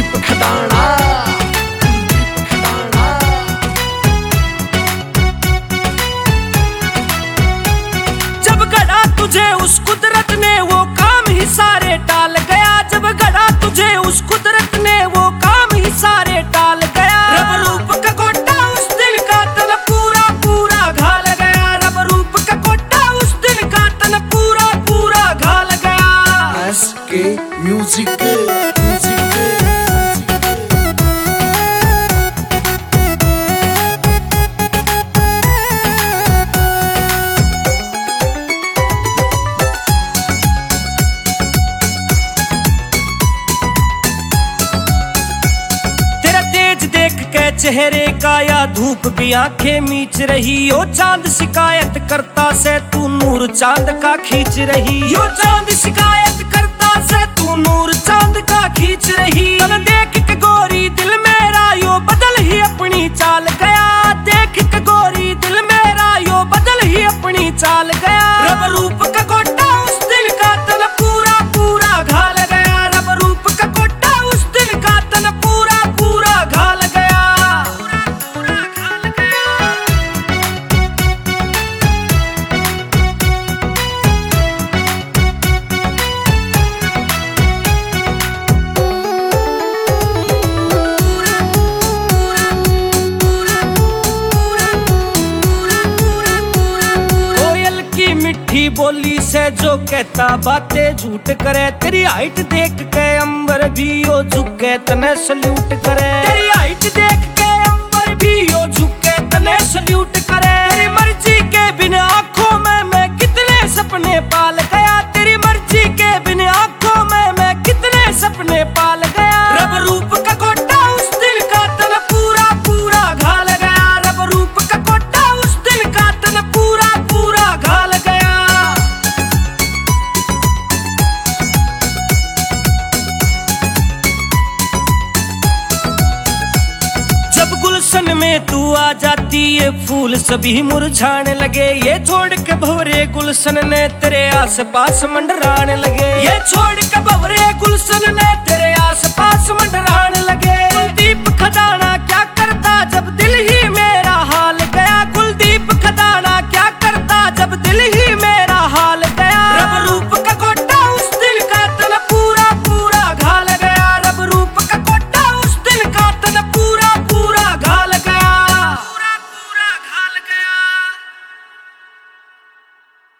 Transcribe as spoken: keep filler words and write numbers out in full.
कुलदीप खदाना। जब गढ़ा तुझे उस कुदरत ने वो काम ही सारे टाल गया। जब गढ़ा तुझे उस कुदरत ने वो काम ही सारे टाल गया। रब रूप का कोटा उस दिल का तन पूरा पूरा घाल गया। रब रूप का कोटा उस दिल का तन पूरा पूरा घाल गया। एस के म्यूजिक चेहरे का या धूप भी आंखें मीच रही। यो चांद शिकायत करता से तू नूर चांद का खींच रही। यो चांद शिकायत करता से तू नूर चांद का खींच रही। तन देख के गोरी दिल मेरा यो बदल ही अपनी चाल गया। देख के गोरी दिल मेरा यो बदल ही अपनी चाल गया। रब रूप का कोटा उस दिल का तन पूरा पूरा घाल गया। रब रूप का कोटा उस दिल का तन पूरा पूरा घाल गया। मीठी बोली से जो कहता बातें झूठ करे। तेरी हाइट देख के अंबर भी यो झुके तने सल्यूट करे। तेरी हाइट देख के अंबर भी यो झुके तने सल्यूट करे। तेरी मर्जी के बिना आंखों में मैं कितने सपने पाल गया। तेरी मर्जी के बिना आंखों में मैं कितने सपने पाल गया। रब रूप का कोटा उस दिल का तन पूरा पूरा घाल गया। रब रूप का कोटा उस दिल का तन पूरा पूरा घाल गया। गुलशन में तू आ जाती ये फूल सभी मुरझाने लगे। ये छोड़ के भंवरे गुलशन ने तेरे आस पास मंडराने लगे। ये छोड़ के भंवरे गुलशन ने तेरे आस पास मंडराने लगे। कुलदीप खदाना